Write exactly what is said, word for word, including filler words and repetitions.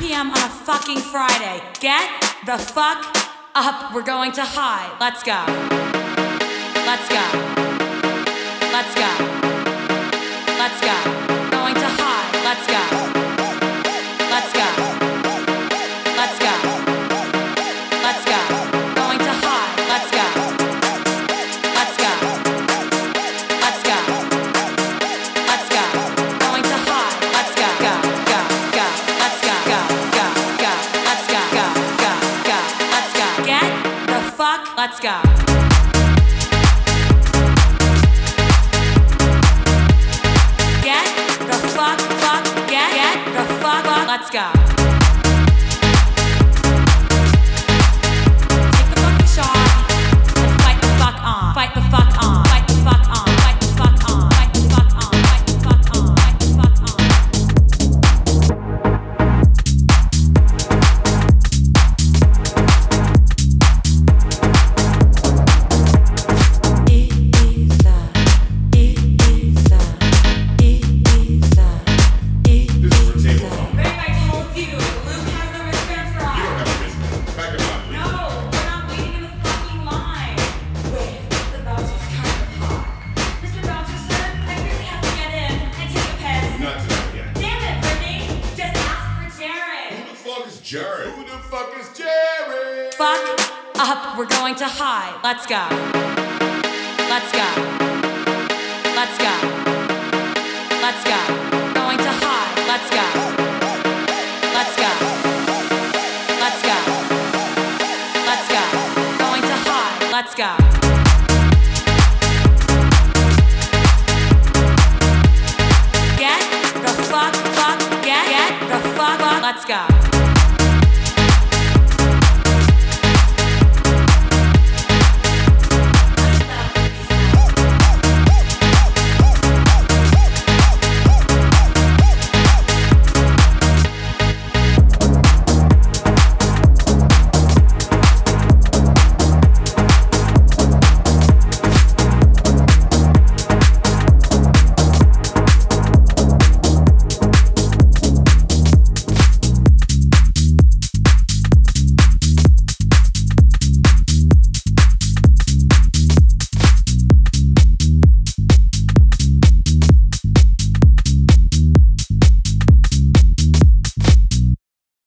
p m on a fucking Friday. Get the fuck up. We're going to high. Let's go. Let's go. Let's go. Let's go. Going to high. Let's go. Let's go. Let's go. Let's go. Going to high. Let's go. Let's go. Let's go. Let's go. Going to high. Let's go. Go. Go. Go. Let's go. Go. Go. Go. Let's go. Go. Go. Go. Let's go. Get the fuck. Let's go. Get the fuck. Fuck. Get. Get the fuck. Fuck. Let's go. Take the fucking shot and fight the fuck on. Fight the fuck on. Fight the fuck on. Fight the fuck on. Fight the fuck on. Fight the fuck on. Fight the fuck on. Jared. Who the fuck is Jared? Fuck up, we're going to high. Let's go. Let's go. Let's go. Let's go. Going to high. Let's go. Let's go. Let's go. Let's go. Going to high. Let's go. Get the fuck, fuck, get, get the fuck, fuck. Let's go.